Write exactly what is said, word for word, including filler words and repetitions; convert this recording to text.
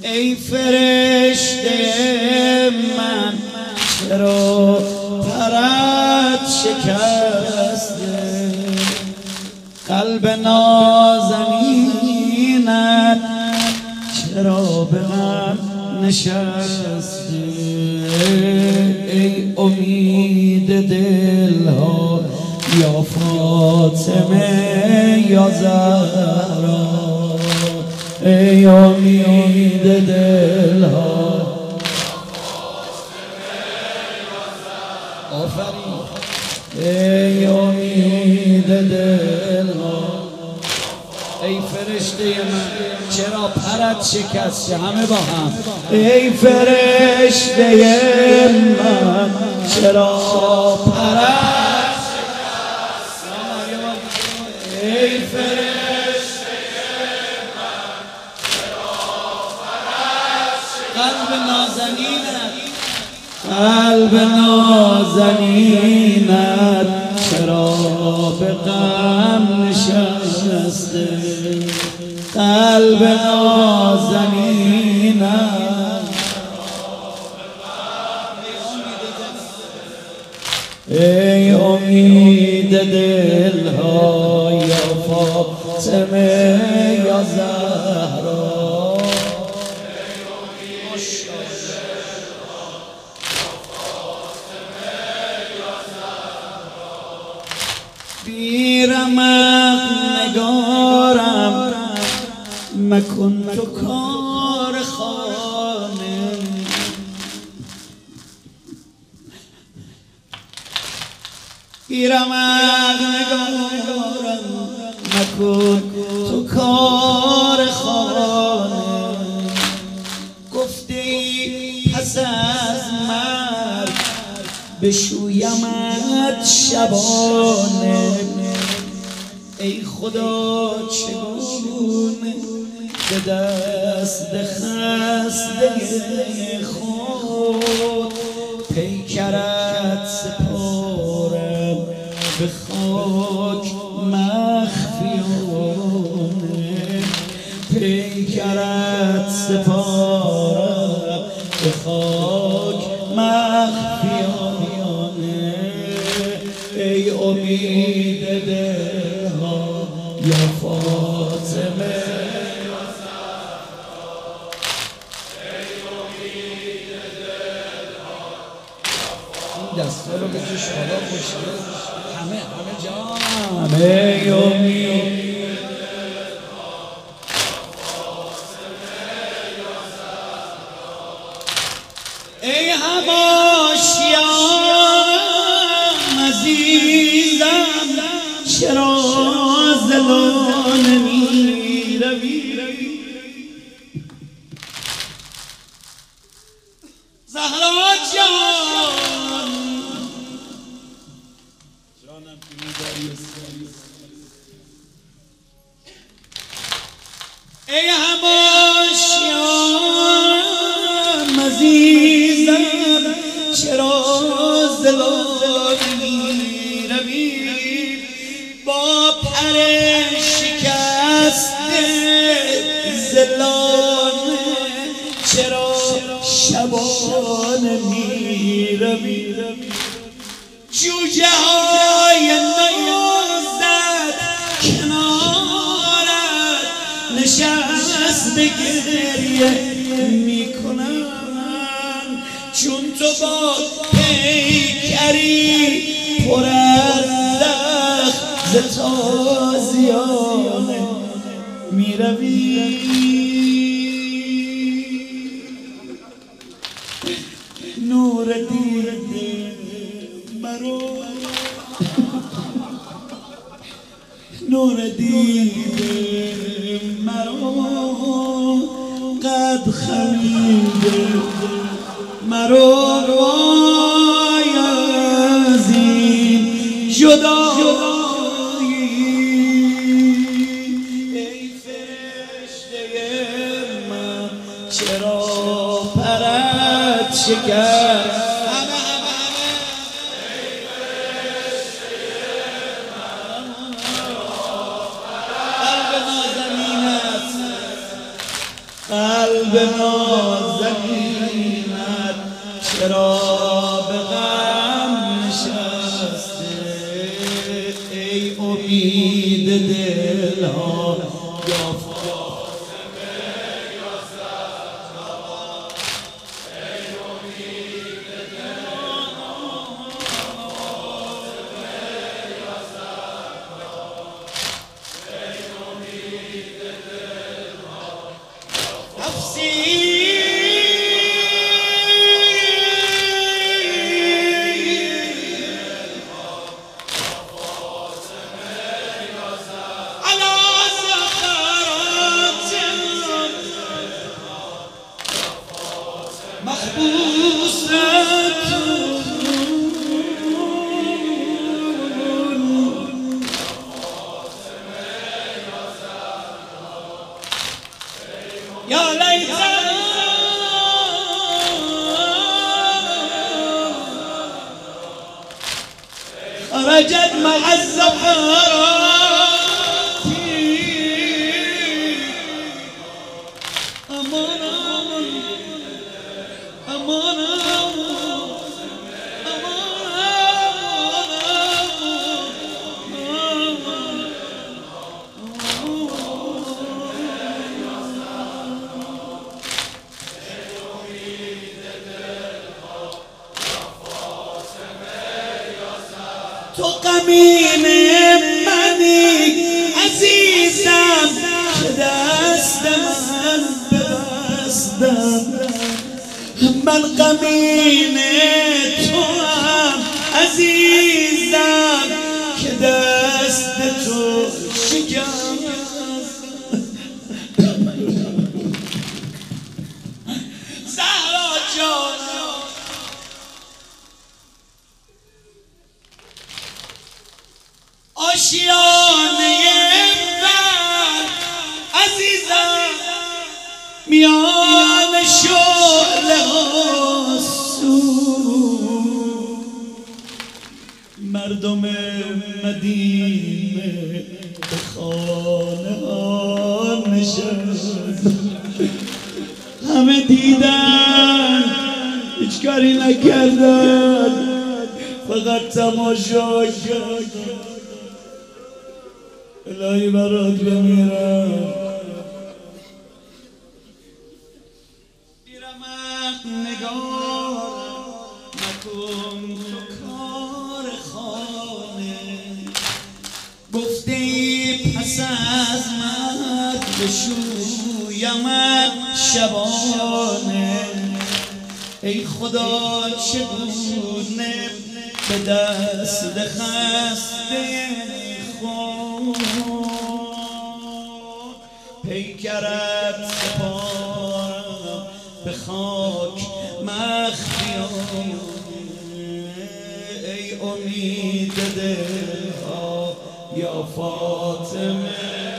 ای فرشته من چرا پرت شکسته، قلب نازنینت چرا به من نشسته. ای امید دلها یا فاطمه یا زهرا، ای امید دلها آفرین، ای امید دلها، ای فرشته من چرا پرت شکسته. همه با هم ای فرشته من چرا پرت شکسته، ای فرشته من چرا پرت شکسته. قلب نازنینت قلب نازنینت چرا به غم نشسته، قلب نازنینت ای امید دلها یا فاطمه یا زهرا، بیرمق نگارم مکن تو کار خانه، بیرمق نگارم مکن تو کار خانه. گفتی پس از مرگ بشویمت شبانه، ای خدا چگونه به دست خسته خود پیکرت سپارم به خاک مخفیانه، پیکرت سپارم به خاک مخفیانه. ای امید دلها یا فاطمه یا زهرا، ای امید دلها یا فاطمه. این دستا رو بکش بالا خوشگل همه همه جان. ای امید دلها یا فاطمه یا زهرا، ای حواشیان عزیزم چرا زلانه می روی. زهرا جان جانم که می‌داری ای حواشیان عزیزم چرا زلانه می روی. با پر شکسته زلانه چرا شبانه می روی. جوجه های نازت کنارت نشسته گریه می کنن، چون تو با پیکری پر از ز تازیانه می روی. نور دیده مرو نور دیده مرو قد خمیده مرو وای از این جدایی. چرا پرت شکست، همه همه همه ای فرشته من قلب نازنینت قلب نازنینت چرا به غم نشسته ای امید دلها یا فاطمه یا زهرا ای امید دلها فاطمه یا زهرا ای امید دلها نفسی يا ليتها خرجت مع الزفرات أمانة أمانة تو غمین منی عزیزم که دست من ببستم من غمین تو هم عزیزم که دست تو شکستم زهرا جانم آشیانه من عزیزم میان شعله ها سوز مردم مدینه به خانه ها نشست همه دیدن هیچ کاری نکردن فقط تماشا کردن الهی برات بمیرم بیرمق نگار نکن تو کار خانه گفته ای پس از مرگ بشویمت شبانه ای خدا چگونه به دست خسته پیکرت سپارم به خاک مخفیانه ای امید دلها یا فاطمه